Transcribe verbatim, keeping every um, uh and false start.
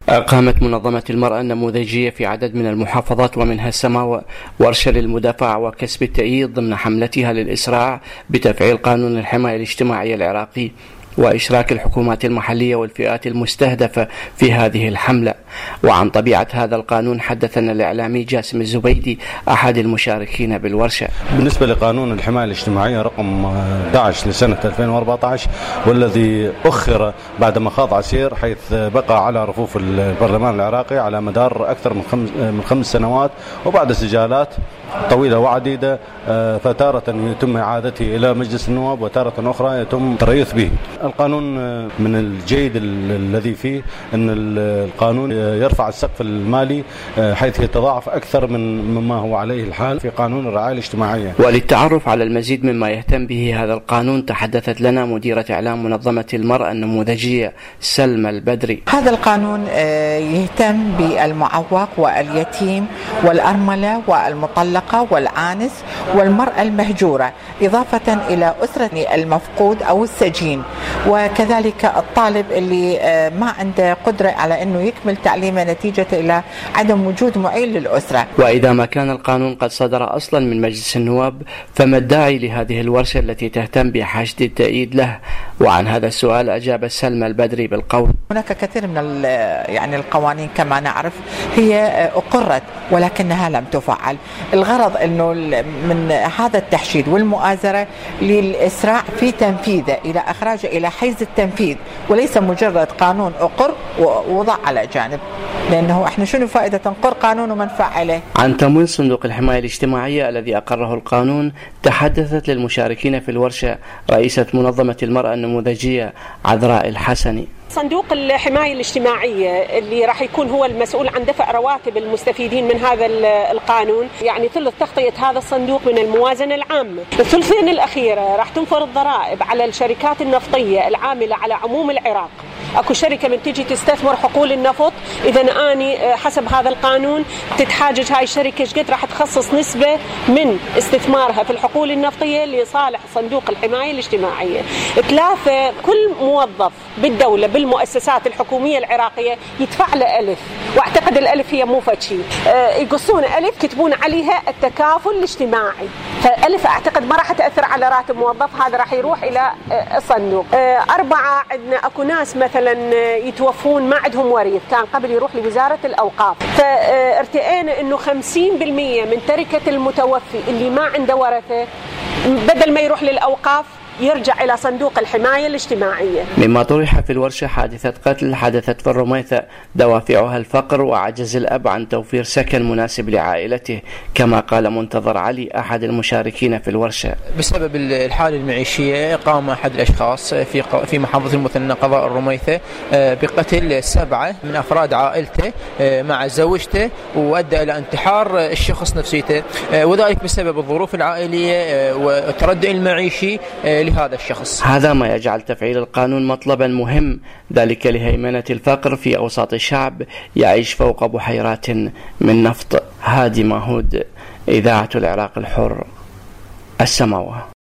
قامت منظمة المرأة النموذجية في عدد من المحافظات ومنها السماوة ورشة للمدافعة وكسب التأييد ضمن حملتها للإسراع بتفعيل قانون الحماية الاجتماعية العراقي وإشراك الحكومات المحلية والفئات المستهدفة في هذه الحملة. وعن طبيعة هذا القانون حدثنا الإعلامي جاسم الزبيدي أحد المشاركين بالورشة. بالنسبة لقانون الحماية الاجتماعية رقم أحد عشر لسنة ألفين وأربعة عشر والذي أخر بعدما خاض عسير حيث بقى على رفوف البرلمان العراقي على مدار أكثر من خمس, من خمس سنوات وبعد سجالات طويلة وعديدة، فتارة يتم إعادته إلى مجلس النواب وتارة أخرى يتم التريث به. القانون من الجيد الذي فيه أن القانون يرفع السقف المالي حيث يتضاعف أكثر من مما هو عليه الحال في قانون الرعاية الاجتماعية. وللتعرف على المزيد مما يهتم به هذا القانون تحدثت لنا مديرة إعلام منظمة المرأة النموذجية سلمى البدري. هذا القانون يهتم بالمعوق واليتيم والأرملة والمطلقة والعانس والمرأة المهجورة، إضافة إلى أسرة المفقود أو السجين، وكذلك الطالب اللي ما عنده قدرة على أنه يكمل تعليمه نتيجة إلى عدم وجود معين للأسرة. وإذا ما كان القانون قد صدر أصلا من مجلس النواب فما الداعي لهذه الورشة التي تهتم بحشد التأييد له؟ وعن هذا السؤال أجاب سلمى البدري بالقول: هناك كثير من يعني القوانين كما نعرف هي أقرت ولكنها لم تفعل. الغرض أنه من هذا التحشيد والمؤازرة للإسراع في تنفيذه إلى إخراجه إلى حيز التنفيذ، وليس مجرد قانون أقر ووضع على جانب، لأنه إحنا شنو فائدة نقر قانون وما نفعله؟ عن تمويل صندوق الحماية الاجتماعية الذي أقره القانون تحدثت للمشاركين في الورشة رئيسة منظمة المرأة النموذجية عذراء الحسني. صندوق الحماية الاجتماعية اللي راح يكون هو المسؤول عن دفع رواتب المستفيدين من هذا القانون، يعني ثلث تغطية هذا الصندوق من الموازنة العامة. الثلثين الأخيرة راح تنفرض ضرائب على الشركات النفطية العاملة على عموم العراق. اكو شركه من تجي تستثمر حقول النفط، اذا اني حسب هذا القانون تتحاجج هاي الشركه ايش قد راح تخصص نسبه من استثمارها في الحقول النفطيه لصالح صندوق الحمايه الاجتماعيه. ثلاثه، كل موظف بالدوله بالمؤسسات الحكوميه العراقيه يدفع له ألف، واعتقد الألف هي مو فشي، يقصون ألف كتبون عليها التكافل الاجتماعي، فألف اعتقد ما راح تاثر على راتب موظف، هذا راح يروح الى الصندوق. اربعه، عندنا اكو ناس مثلا يتوفون ما عندهم وريث، كان قبل يروح لوزارة الأوقاف، فارتئينا أنه خمسين بالمئة من تركة المتوفي اللي ما عنده ورثة بدل ما يروح للأوقاف يرجع إلى صندوق الحماية الاجتماعية. مما طرح في الورشة حادثة قتل حدثت في الرميثة دوافعها الفقر وعجز الأب عن توفير سكن مناسب لعائلته، كما قال منتظر علي أحد المشاركين في الورشة. بسبب الحالة المعيشية قام أحد الأشخاص في في محافظة المثنى قضاء الرميثة بقتل سبعة من أفراد عائلته مع زوجته، وأدى إلى انتحار الشخص نفسيته، وذلك بسبب الظروف العائلية والتردع المعيشي هذا الشخص. هذا ما يجعل تفعيل القانون مطلبا مهم، ذلك لهيمنة الفقر في أوساط الشعب يعيش فوق بحيرات من نفط. هادي ماهود، إذاعة العراق الحر، السماوة.